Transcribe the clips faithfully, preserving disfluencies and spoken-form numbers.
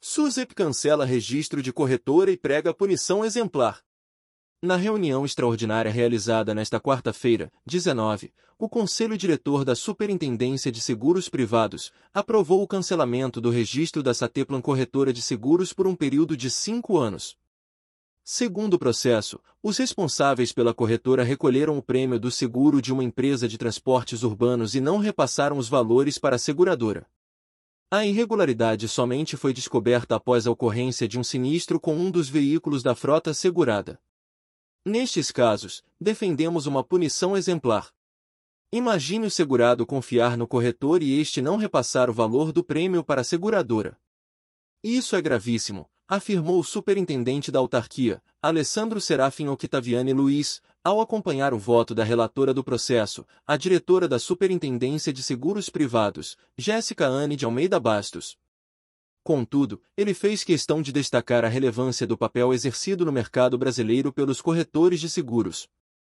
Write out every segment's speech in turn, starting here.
SUSEP cancela registro de corretora e prega punição exemplar. Na reunião extraordinária realizada nesta quarta-feira, dezenove, o Conselho Diretor da Superintendência de Seguros Privados aprovou o cancelamento do registro da Sateplan Corretora de Seguros por um período de cinco anos. Segundo o processo, os responsáveis pela corretora recolheram o prêmio do seguro de uma empresa de transportes urbanos e não repassaram os valores para a seguradora. A irregularidade somente foi descoberta após a ocorrência de um sinistro com um dos veículos da frota segurada. Nestes casos, defendemos uma punição exemplar. Imagine o segurado confiar no corretor e este não repassar o valor do prêmio para a seguradora. Isso é gravíssimo, afirmou o superintendente da autarquia, Alessandro Serafim Octaviani Luiz, ao acompanhar o voto da relatora do processo, a diretora da Superintendência de Seguros Privados, Jéssica Ane de Almeida Bastos. Contudo, ele fez questão de destacar a relevância do papel exercido no mercado brasileiro pelos corretores de seguros.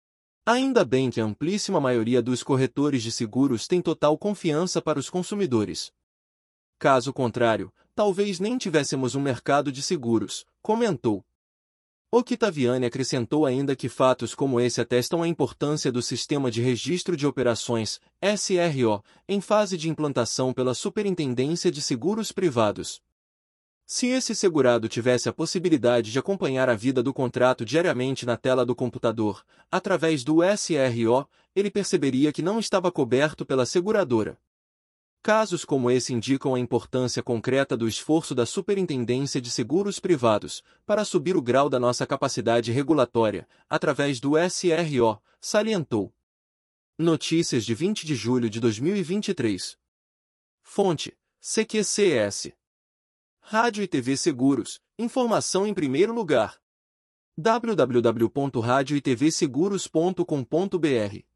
Ainda bem que a amplíssima maioria dos corretores de seguros tem total confiança para os consumidores. Caso contrário, talvez nem tivéssemos um mercado de seguros, comentou. Octaviani acrescentou ainda que fatos como esse atestam a importância do Sistema de Registro de Operações, S R O, em fase de implantação pela Superintendência de Seguros Privados. Se esse segurado tivesse a possibilidade de acompanhar a vida do contrato diariamente na tela do computador, através do S R O, ele perceberia que não estava coberto pela seguradora. Casos como esse indicam a importância concreta do esforço da Superintendência de Seguros Privados para subir o grau da nossa capacidade regulatória, através do S R O, salientou. Notícias de vinte de julho de dois mil e vinte e três. Fonte: C Q C S. Rádio e T V Seguros, informação em primeiro lugar. w w w ponto rádio e t v seguros ponto com ponto b r